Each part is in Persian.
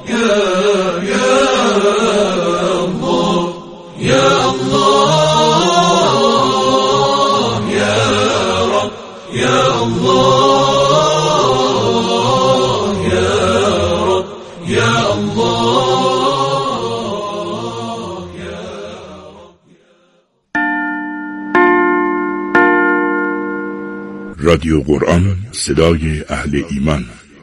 رادیو قرآن، صدای اهل ایمان.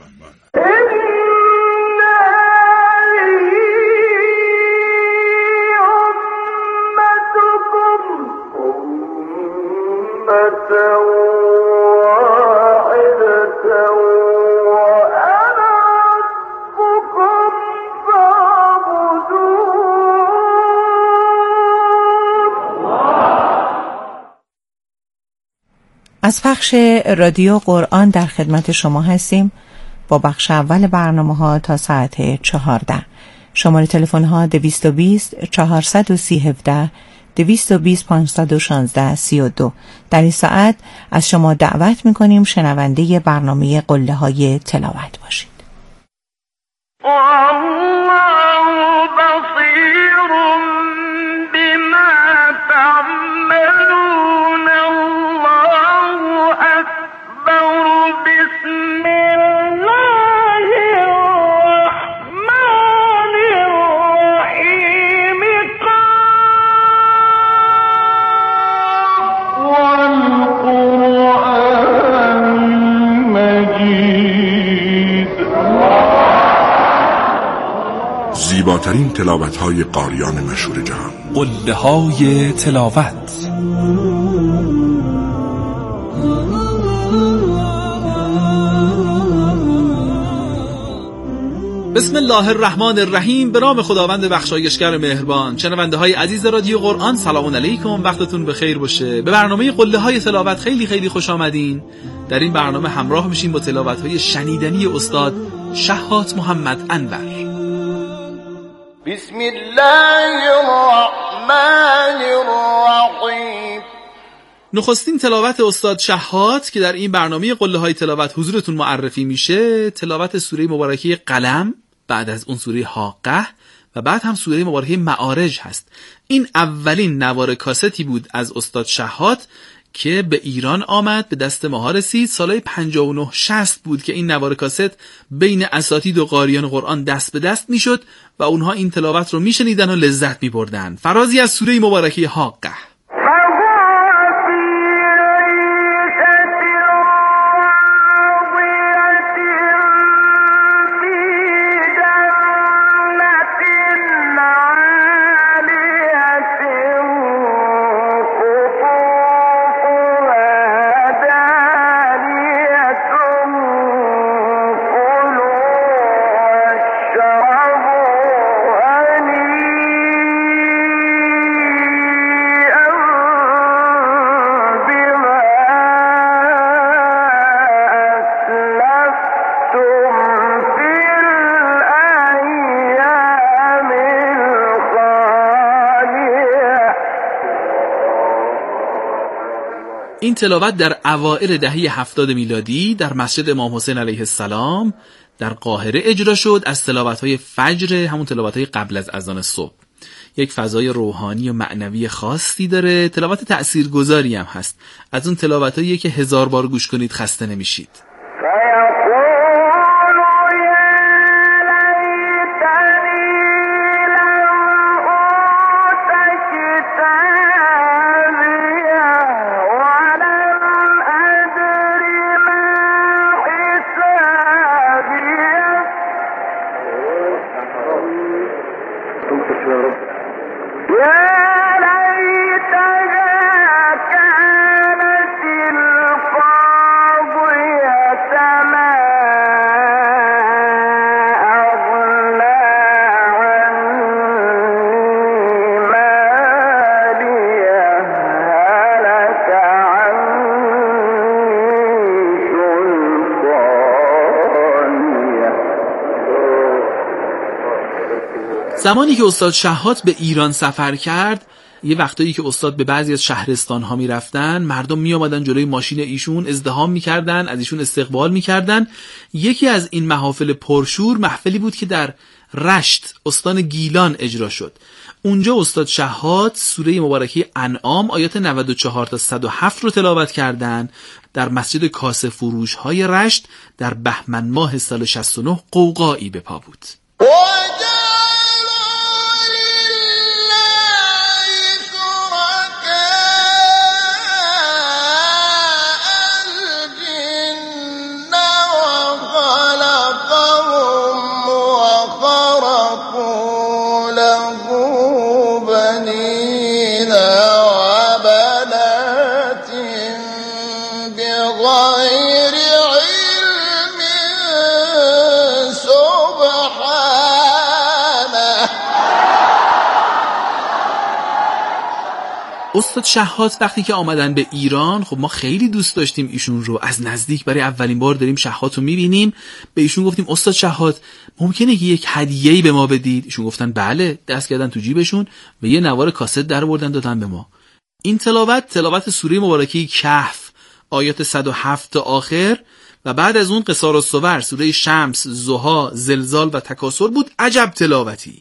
از پخش رادیو قرآن در خدمت شما هستیم با بخش اول برنامه‌ها تا ساعت 14. شماره تلفن ها 220 430 17 220 516 32. در این ساعت از شما دعوت می‌کنیم شنونده برنامه قله‌های تلاوت باشید. زیباترین تلاوت‌های قاریان مشهور جهان، قله‌های تلاوت. بسم الله الرحمن الرحیم. به نام خداوند بخشایشگر مهربان. شنونده های عزیز رادیو قرآن، سلام علیکم، وقتتون بخیر باشه. به برنامه قله‌های تلاوت خیلی خیلی خوش آمدین. در این برنامه همراه میشیم با تلاوت‌های شنیدنی استاد شهات محمد انور. بسم الله الرحمن الرحیم. نخستین تلاوت استاد شهات که در این برنامه قله‌های تلاوت حضورتون معرفی میشه، تلاوت سوره مبارکه قلم، بعد از اون سوره حاقه و بعد هم سوره مبارکه معارج هست. این اولین نوار کاستی بود از استاد شهات که به ایران آمد، به دست ماها رسید. سالهای 59-60 بود که این نوار کاست بین اساتید و قاریان قرآن دست به دست میشد و اونها این تلاوت رو میشنیدن و لذت میبردن. فرازی از سوره مبارکه حاقه. این تلاوت در اوائل دهه 70 میلادی در مسجد امام حسین علیه السلام در قاهره اجرا شد از تلاوت‌های فجر، همون تلاوت‌های قبل از اذان صبح. یک فضای روحانی و معنوی خاصی داره، تلاوت تأثیرگذاری هم هست. از اون تلاوت‌هایی که 1000 بار گوش کنید خسته نمیشید. زمانی که استاد شهات به ایران سفر کرد، یه وقتایی که استاد به بعضی از شهرستان‌ها می‌رفتن، مردم می‌آمدن جلوی ماشین ایشون ازدحام می‌کردن، از ایشون استقبال می‌کردن. یکی از این محافل پرشور محفلی بود که در رشت استان گیلان اجرا شد. اونجا استاد شحات سوره مبارکه انعام آیات 94 تا 107 رو تلاوت کردن. در مسجد کاسه فروش های رشت در بهمن ماه سال 69 قوقایی به پا بود. استاد شحات وقتی که آمدن به ایران، خب ما خیلی دوست داشتیم ایشون رو، از نزدیک برای اولین بار داریم شحات رو میبینیم. به ایشون گفتیم استاد شحات ممکنه که یک هدیه‌ای به ما بدید؟ ایشون گفتن بله. دست کردن تو جیبشون و یه نوار کاست در آوردن دادن به ما. این تلاوت سوره مبارکه کهف آیات 107 تا آخر و بعد از اون قصار الصور سوره شمس، ضحی، زلزال و تکاثر بود. عجب تلاوتی.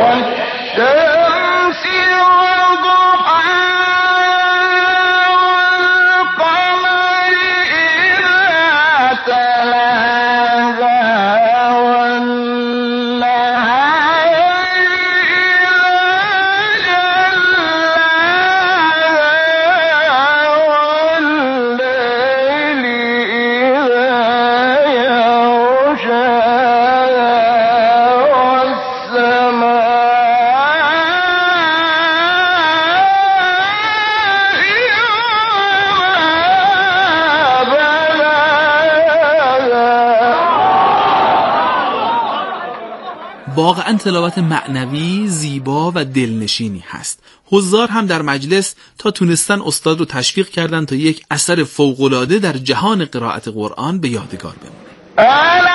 واقعا تلاوت معنوی، زیبا و دلنشینی هست. حضار هم در مجلس تا تونستن استاد رو تشویق کردن تا یک اثر فوق‌العاده در جهان قرائت قرآن به یادگار بمونه.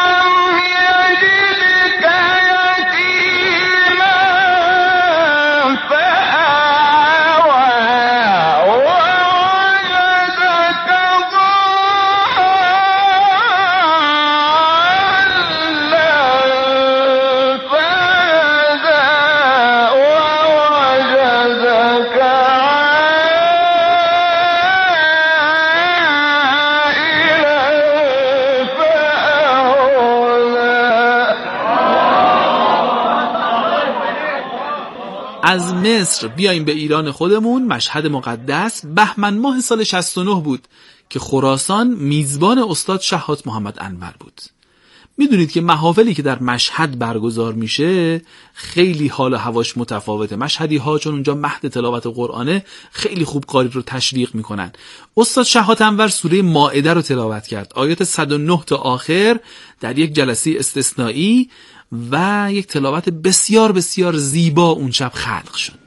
از مصر بیایم به ایران خودمون. مشهد مقدس بهمن ماه سال 69 بود که خراسان میزبان استاد شحات محمد انور بود. میدونید که محافلی که در مشهد برگزار میشه خیلی حال و هواش متفاوته. مشهدی ها چون اونجا مهد تلاوت قرآنه خیلی خوب قاری رو تشویق میکنن. استاد شحات انور سوره مائده رو تلاوت کرد آیات 109 تا آخر در یک جلسه استثنایی و یک تلاوت بسیار بسیار زیبا اون شب خلق شد.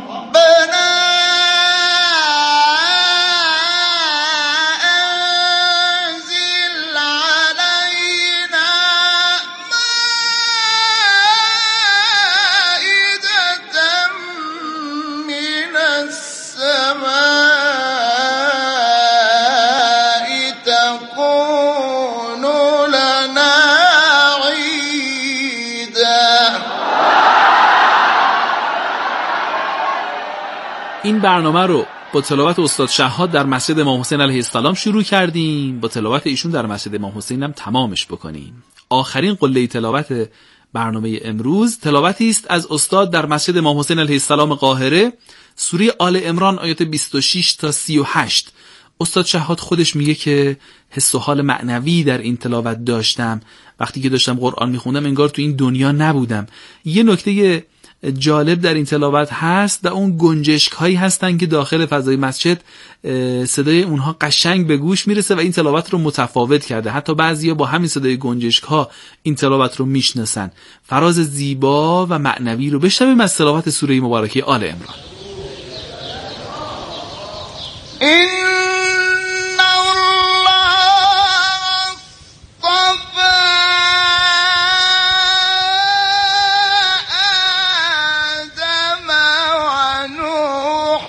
این برنامه رو با تلاوت استاد شحات در مسجد امام حسین علیه السلام شروع کردیم، با تلاوت ایشون در مسجد امام حسین هم تمامش بکنیم. آخرین قله تلاوت برنامه امروز تلاوتی است از استاد در مسجد امام حسین علیه السلام قاهره، سوره آل عمران آیات 26 تا 38. استاد شحات خودش میگه که حس و حال معنوی در این تلاوت داشتم. وقتی که داشتم قرآن میخوندم انگار تو این دنیا نبودم. یه نکته جالب در این تلاوت هست و اون گنجشک هایی هستن که داخل فضای مسجد صدای اونها قشنگ به گوش میرسه و این تلاوت رو متفاوت کرده. حتی بعضیا با همین صدای گنجشک ها این تلاوت رو میشناسن. فراز زیبا و معنوی رو بشنویم از تلاوت سوره مبارکه آل عمران. آدم ونوحا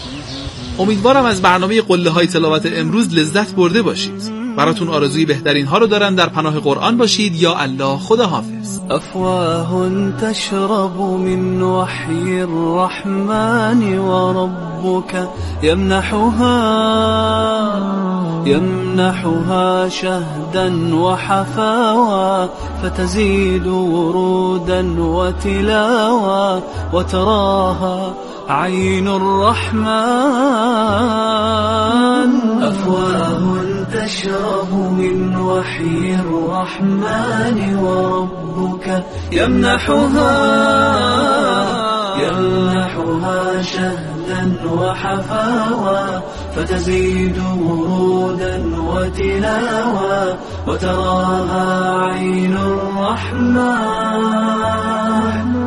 امیدوارم از برنامه قله های تلاوت امروز لذت برده باشید. براتون آرزوی بهترین ها رو دارم. در پناه قرآن باشید. یا الله، خدا حافظ. أفواه تشرب من وحي الرحمن وربك يمنحها شهدا وحفاوى فتزيد ورودا وتلاوى وتراها عين الرحمن. أفواه تشرب من وحي الرحمن وربك يمنحها شهدا وحفاوى فتزيد ورودا وتلاوى وتراها عين الرحمن.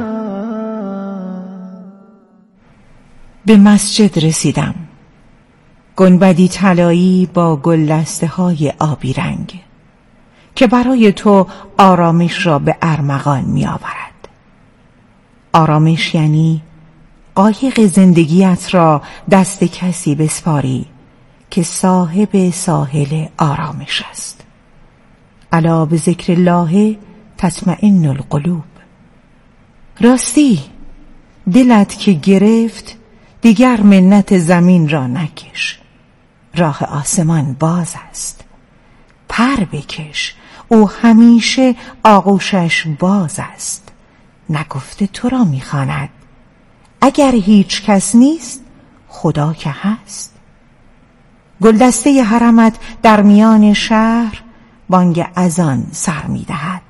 به مسجد رسیدم. گنبدی طلایی با گلدسته های آبی رنگ که برای تو آرامش را به ارمغان می آورد. آرامش یعنی قایق زندگیت را دست کسی بسپاری که صاحب ساحل آرامش است. الا به ذکر الله تطمئن القلوب. راستی دلت که گرفت دیگر منت زمین را نکش. راه آسمان باز است. پر بکش، او همیشه آغوشش باز است. نگفته تو را میخواند. اگر هیچ کس نیست خدا که هست. گلدسته حرمت در میان شهر بانگ اذان سر میدهد.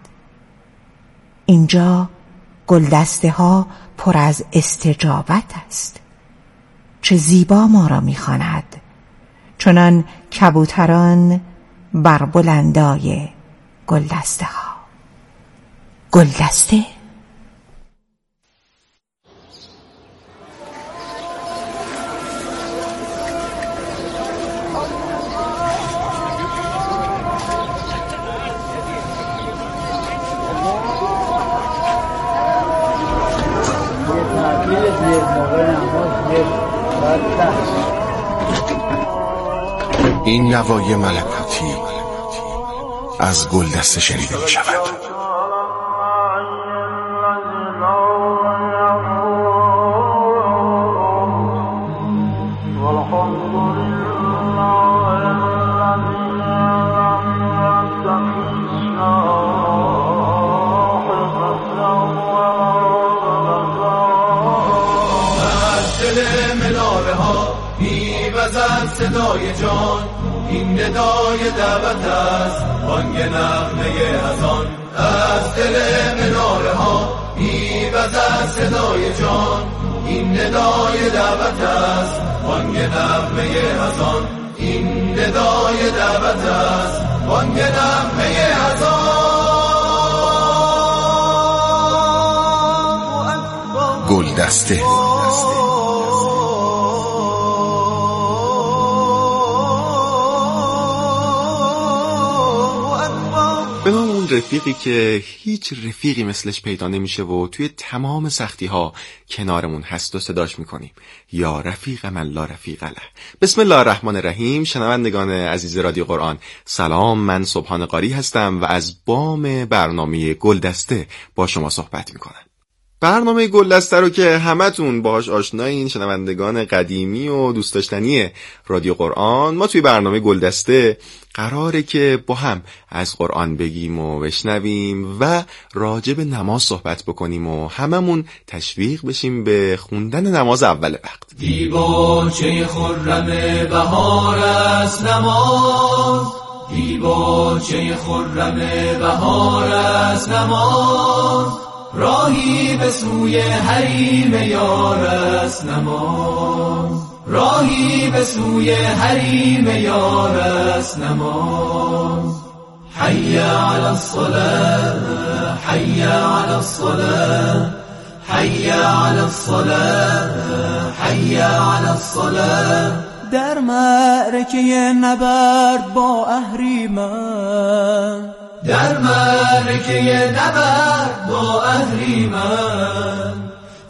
اینجا گلدسته ها پر از استجابت است. چه زیبا ما را میخواند، چنان کبوتران بر بلندای گلدسته ها. گلدسته این نوای ملکوتی از گلدسته شنیده می شود. صدای جان این ندای دعوت است، بانگ نغمه اذان از دل مناره ها میوزد. صدای جان این ندای دعوت است، بانگ نغمه اذان این ندای دعوت است، بانگ نغمه اذان. گلدسته به نام اون رفیقی که هیچ رفیقی مثلش پیدا نمیشه و توی تمام سختی ها کنارمون هست و صداش میکنیم. یا رفیق من لا رفیق له. بسم الله الرحمن الرحیم. شنوندگان عزیز رادیو قرآن سلام، من سبحان قاری هستم و از بام برنامه گلدسته با شما صحبت میکنم. برنامه گلدسته رو که همتون باهاش آشنایین، شنوندگان قدیمی و دوست داشتنی رادیو قرآن، ما توی برنامه گلدسته قراره که با هم از قرآن بگیم و بشنویم و راجع به نماز صحبت بکنیم و هممون تشویق بشیم به خوندن نماز اول وقت. دیباچه خرم بهار است نماز، دیباچه خرم بهار است نماز، راهی به سوی حریم یار است نماز، راهی به سوی حریم یار است نماز. حی علی الصلاة، حی علی الصلاة، حی علی الصلاة، حی علی الصلاة. در معرکه نبرد با اهریمن، در معرکه نبرد با اهریمن،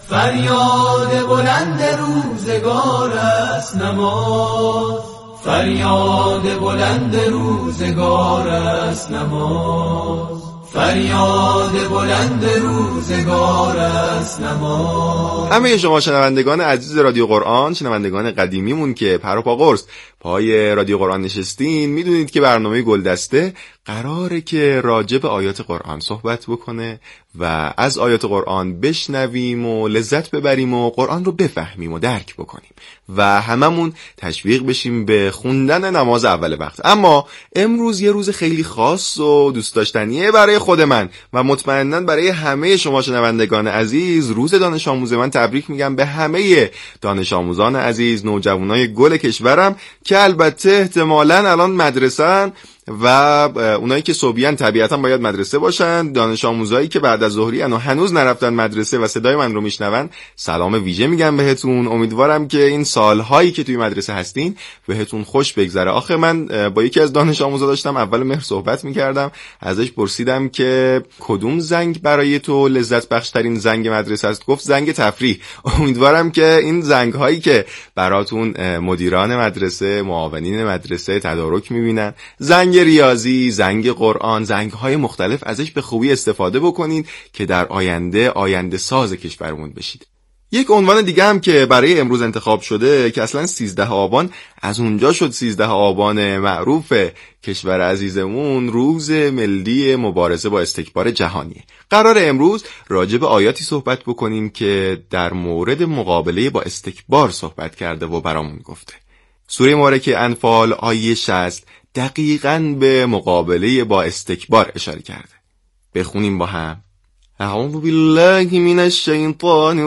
فریاد بلند روزگار است نماز، فریاد بلند روزگار است نماز، فریاد بلند روزگار است نماز. همه شما شنوندگان عزیز رادیو قرآن، شنوندگان قدیمیمون که پر و پا قرص پای رادیو قرآن نشستین، میدونید که برنامه گلدسته قراره که راجع به آیات قرآن صحبت بکنه و از آیات قرآن بشنویم و لذت ببریم و قرآن رو بفهمیم و درک بکنیم و هممون تشویق بشیم به خوندن نماز اول وقت. اما امروز یه روز خیلی خاص و دوست داشتنیه برای خود من و مطمئناً برای همه شما شنوندگان عزیز. روز دانش آموز من تبریک میگم به همه دانش آموزان عزیز، نوجوانای گل کشورم که البته احتمالاً الان مدرسه‌ن و اونایی که صبحیان طبیعتاً باید مدرسه باشن. دانش آموزایی که بعد از ظهری و هنوز نرفتن مدرسه و صدای من رو میشنون، سلام ویژه میگم بهتون. امیدوارم که این سالهایی که توی مدرسه هستین بهتون خوش بگذره. آخه من با یکی از دانش آموزا داشتم اول مهر صحبت میکردم، ازش پرسیدم که کدوم زنگ برای تو لذت بخش ترین زنگ مدرسه است؟ گفت زنگ تفریح. امیدوارم که این زنگ هایی که براتون مدیران مدرسه، معاونین مدرسه تدارک میبینن، زنگ ریاضی، زنگ قرآن، زنگ‌های مختلف، ازش به خوبی استفاده بکنید که در آینده ساز کشورمون بشید. یک عنوان دیگه هم که برای امروز انتخاب شده که اصلا 13 آبان از اونجا شد 13 آبان معروف کشور عزیزمون، روز ملی مبارزه با استکبار جهانیه. قرار امروز راجع به آیاتی صحبت بکنیم که در مورد مقابله با استکبار صحبت کرده و برامون گفته. سوره مبارکه انفال آیه 60 دقیقاً به مقابله با استکبار اشاره کرده. بخونیم با هم. اعوذ بالله من الشیطان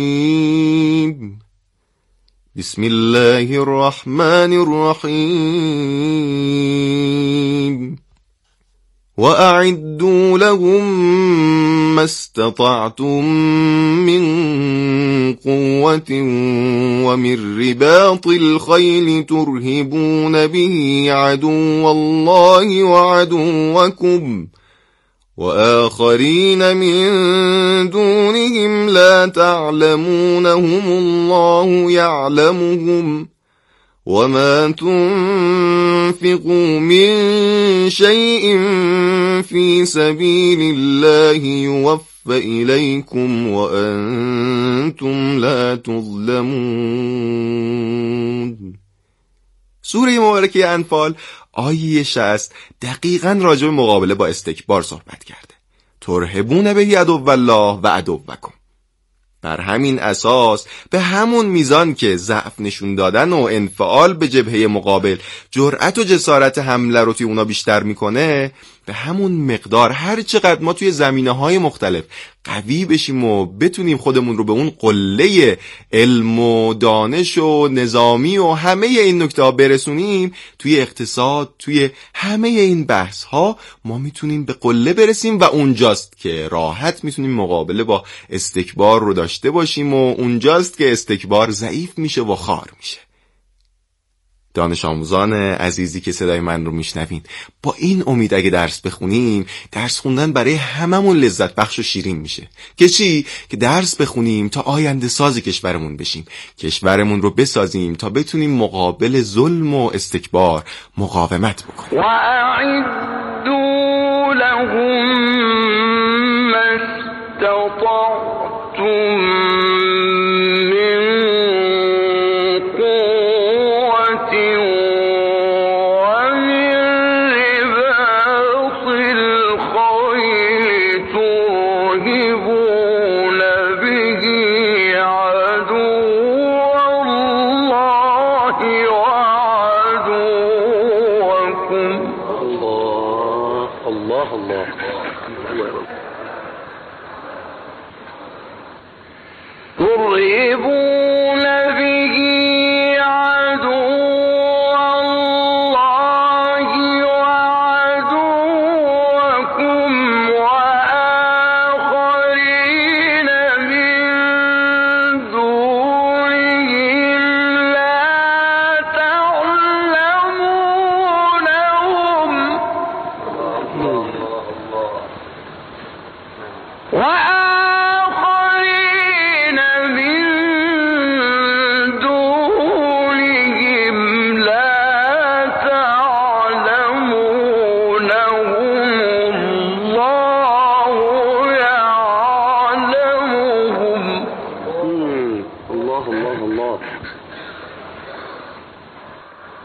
الرجیم، بسم الله الرحمن الرحیم، وأعدوا لهم ما استطعتم من قوة ومن رباط الخيل ترهبون به عدو الله وعدوكم وآخرين من دونهم لا تعلمونهم الله يعلمهم وما تنفقوا من شيء في سبيل الله يوفى إليكم وأنتم لا تظلمون. سوره مبارکه انفال آیه 60 دقیقاً راجع به مقابله با استکبار صحبت کرده. ترهبون به عدو الله و عدوکم. بر همین اساس به همون میزان که ضعف نشون دادن و انفعال به جبهه مقابل جرأت و جسارت حمله رو توی اونا بیشتر میکنه، به همون مقدار هر چقدر ما توی زمینه‌های مختلف قوی بشیم و بتونیم خودمون رو به اون قله علم و دانش و نظامی و همه این نکته‌ها برسونیم، توی اقتصاد، توی همه این بحث‌ها ما میتونیم به قله برسیم و اونجاست که راحت میتونیم مقابله با استکبار رو داشته باشیم و اونجاست که استکبار ضعیف میشه و خار میشه. دانش آموزان عزیزی که صدای من رو میشنوین، با این امید اگه درس بخونیم، درس خوندن برای هممون لذت بخش و شیرین میشه. که چی؟ که درس بخونیم تا آینده ساز کشورمون بشیم، کشورمون رو بسازیم تا بتونیم مقابل ظلم و استکبار مقاومت بکنیم. وَأَعِدُّوا لَهُم مَّا اسْتَطَعْتُم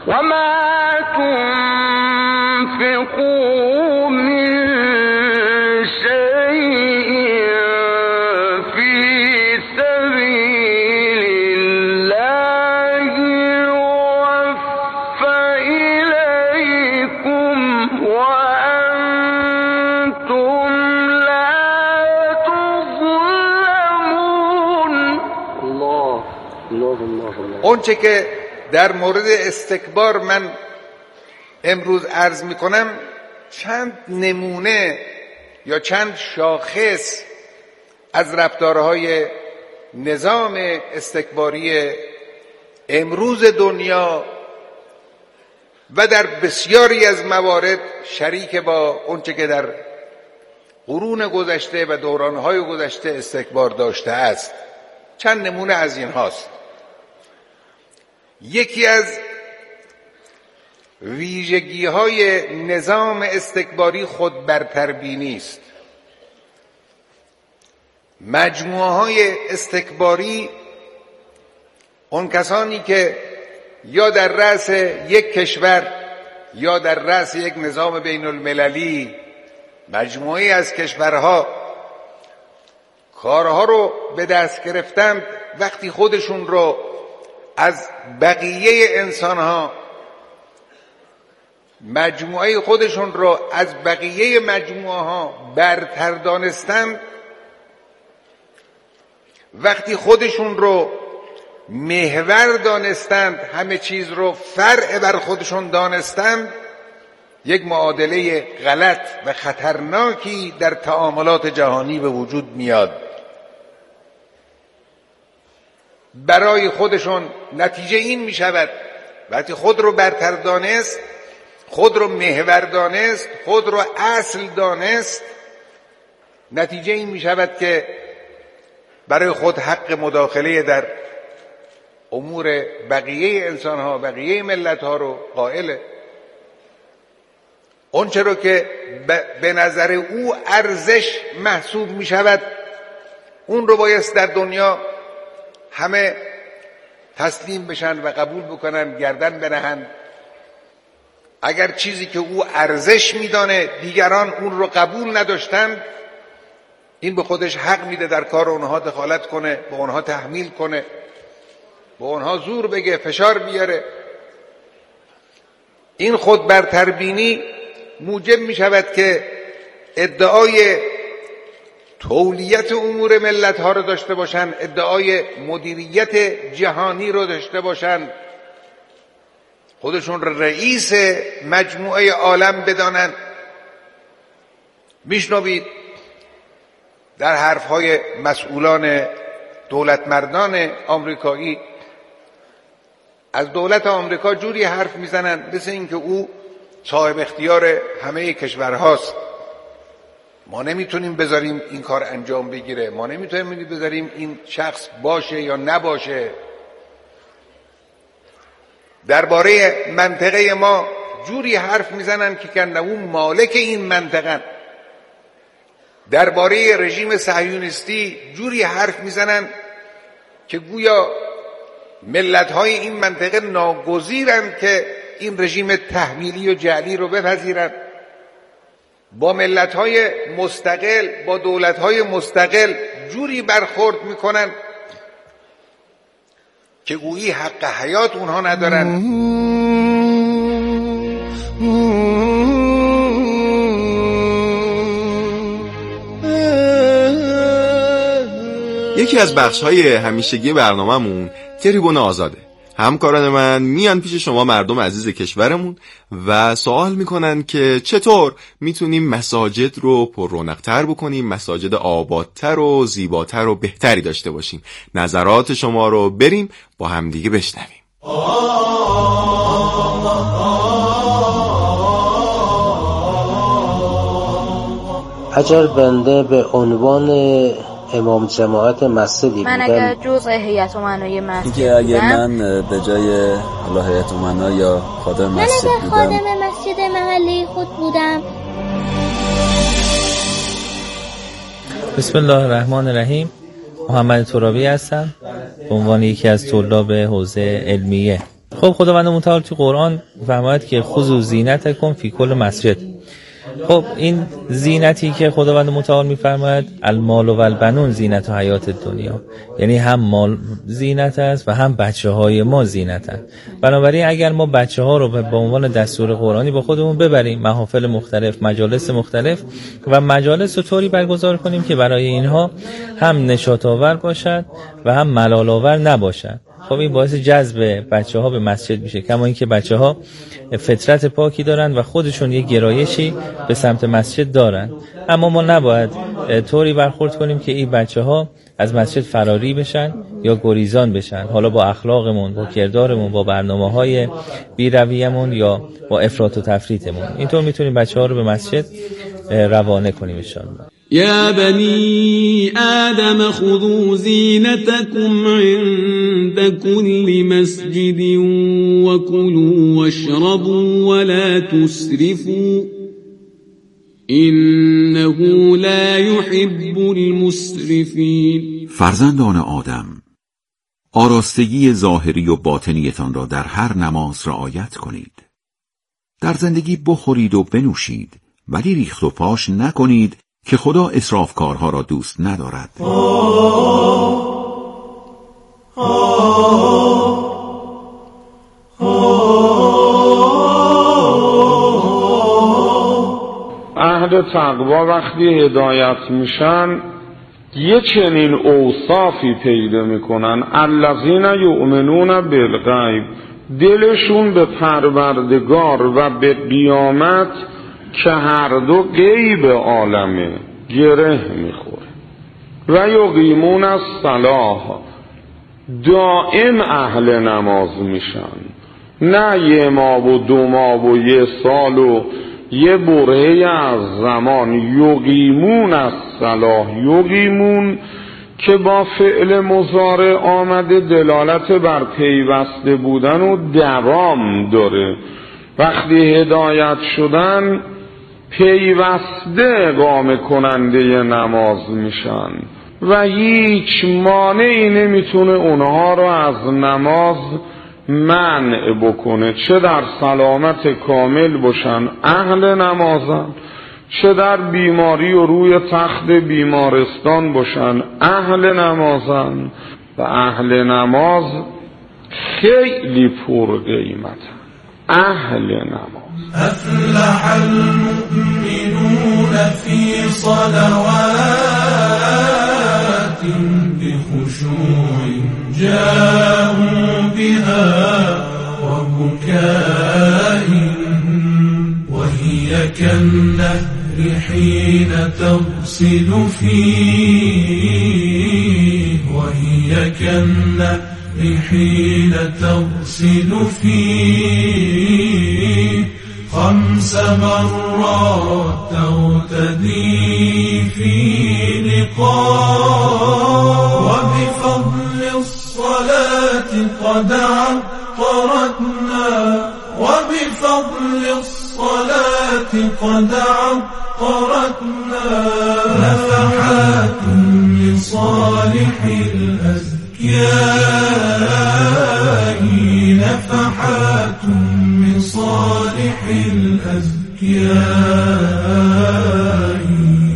و ما تنفقوا من شیء فی سبیل الله یوفى الیکم و انتم لا تظلمون. اون چه که در مورد استکبار من امروز عرض می کنم چند نمونه یا چند شاخص از رفتارهای نظام استکباری امروز دنیا و در بسیاری از موارد شریک با اون چه که در قرون گذشته و دورانهای گذشته استکبار داشته است. چند نمونه از این هاست. یکی از ویژگی‌های نظام استکباری خودبرتربینی است. مجموعه‌های استکباری، اون کسانی که یا در رأس یک کشور یا در رأس یک نظام بین المللی مجموعه‌ای از کشورها کارها رو به دست گرفتند، وقتی خودشون رو از بقیه انسانها مجموعه خودشون رو از بقیه مجموعه ها برتر دانستند، وقتی خودشون رو محور دانستند، همه چیز رو فرع بر خودشون دانستند، یک معادله غلط و خطرناکی در تعاملات جهانی به وجود میاد. برای خودشون نتیجه این می شود وقتی خود رو برتر دانست، خود رو محور دانست، خود رو اصل دانست، نتیجه این می شود که برای خود حق مداخله در امور بقیه انسان ها، بقیه ملت ها رو قائله. اون چرا که به نظر او ارزش محسوب می شود، اون رو بایست در دنیا همه تسلیم بشن و قبول بکنن، گردن بنهن. اگر چیزی که او ارزش میدانه دیگران اون رو قبول نداشتن، این به خودش حق میده در کار اونها دخالت کنه، به اونها تحمیل کنه، به اونها زور بگه، فشار بیاره. این خود برتربینی موجب میشود که ادعای تولیت امور ملت ها رو داشته باشن، ادعای مدیریت جهانی رو داشته باشن، خودشون رئیس مجموعه عالم بدانن. میشنوید در حرفهای مسئولان دولتمردان آمریکایی از دولت آمریکا جوری حرف میزنن مثل اینکه او صاحب اختیار همه کشورهاست. ما نمیتونیم بذاریم این کار انجام بگیره، ما نمیتونیم بذاریم این شخص باشه یا نباشه. درباره منطقه ما جوری حرف میزنن که کنون مالک این منطقه. درباره رژیم صهیونیستی جوری حرف میزنن که گویا ملت‌های این منطقه ناگزیرند که این رژیم تحمیلی و جعلی رو بپذیرن. با ملت‌های مستقل، با دولت‌های مستقل جوری برخورد میکنن که گویی حق حیات اونها ندارن. یکی از بخش‌های همیشگی برنامه‌مون تریبون آزاده. همکاران من میان پیش شما مردم عزیز کشورمون و سوال میکنن که چطور میتونیم مساجد رو پر رونق‌تر بکنیم، مساجد آبادتر و زیباتر و بهتری داشته باشیم. نظرات شما رو بریم با همدیگه بشنویم. اگر بنده به عنوان امام جماعت مسجدی بودم، من اگر جزء هیئت امنای مسجد بودم، اگر من به جای هیئت امنا یا خادم مسجد بودم، من اگر خادم مسجد محلی خود بودم. بسم الله الرحمن الرحیم. محمد ترابی هستم به عنوان یکی از طلاب حوزه علمیه خب خداوند متعال تو قرآن فرماید که خذوا زینتکم فی کل مسجد. خب این زینتی که خداوند متعال میفرماید المال و البنون زینت و حیات دنیا، یعنی هم مال زینت است و هم بچه های ما زینت است. بنابراین اگر ما بچه ها رو به عنوان دستور قرآنی با خودمون ببریم، محافل مختلف، مجالس مختلف و مجالس رو طوری برگزار کنیم که برای اینها هم نشاط آور باشد و هم ملال آور نباشد، خب این باعث جذب بچه ها به مسجد میشه. کما اینکه بچه ها فطرت پاکی دارن و خودشون یه گرایشی به سمت مسجد دارن، اما ما نباید طوری برخورد کنیم که این بچه ها از مسجد فراری بشن یا گریزان بشن، حالا با اخلاقمون، با کردارمون، با برنامه‌های بی‌رویه‌مون یا با افراط و تفریطمون. اینطور میتونیم بچه ها رو به مسجد روانه کنیم انشاءالله. يا بني آدم خذوا زينتكم عند كل مسجد وكلوا واشربوا ولا تسرفوا إنه لا يحب المسرفين. فرزندان آدم، آراستگی ظاهری و باطنیتان را در هر نماز رعایت کنید. در زندگی بخورید و بنوشید، ولی ریخت و پاش نکنید که خدا اسرافکارها را دوست ندارد. اهل تقوا وقتی هدایت میشن یه چنین اوصافی پیدا میکنن، الذین یؤمنون بالغیب، دلشون به پروردگار و به قیامت که هر دو غیب عالمه گره میخوره. و یقیمون الصلاة، دائم اهل نماز میشن، نه یه ماه و 2 ماه و 1 سال و یه برهه از زمان. یقیمون الصلاة، یقیمون که با فعل مضارع آمده دلالت بر پیوسته بودن و دوام داره. وقتی هدایت شدن پیوسته اقامه کننده نماز میشن و هیچ مانعی نمیتونه اونها رو از نماز منع بکنه، چه در سلامت کامل باشن اهل نمازن، چه در بیماری و روی تخت بیمارستان باشن اهل نمازن. و اهل نماز خیلی پر قیمتن، اهل نماز. أفلح المؤمنون في صلوات بخشوع جاءوا بها وبكاء وهي كالنهر حين تغسل فيه وهي كالنهر حين تغسل فيه 5 مرات تغتدي في لقاء وبفضل الصلاة قد عطرتنا وبفضل الصلاة قد عطرتنا نفحات لصالح الأزكياء نفحات من صالح الأزكياء.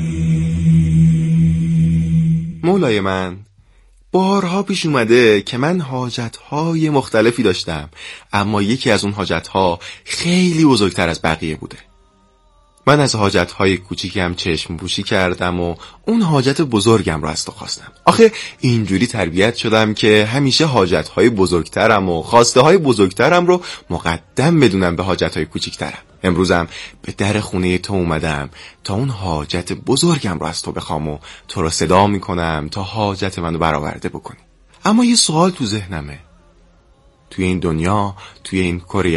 مولای من، بارها پیش اومده که من حاجتهای مختلفی داشتم، اما یکی از اون حاجتها خیلی بزرگتر از بقیه بوده. من از حاجتهای کوچیکم چشم پوشی کردم و اون حاجت بزرگم رو از تو خواستم. آخه اینجوری تربیت شدم که همیشه حاجتهای بزرگترم و خواسته های بزرگترم رو مقدم بدونم به حاجتهای کوچیکترم. امروزم به در خونه تو اومدم تا اون حاجت بزرگم رو از تو بخوام و تو رو صدا میکنم تا حاجت منو برآورده بکنی. اما یه سوال تو ذهنمه، توی این دنیا، توی این کره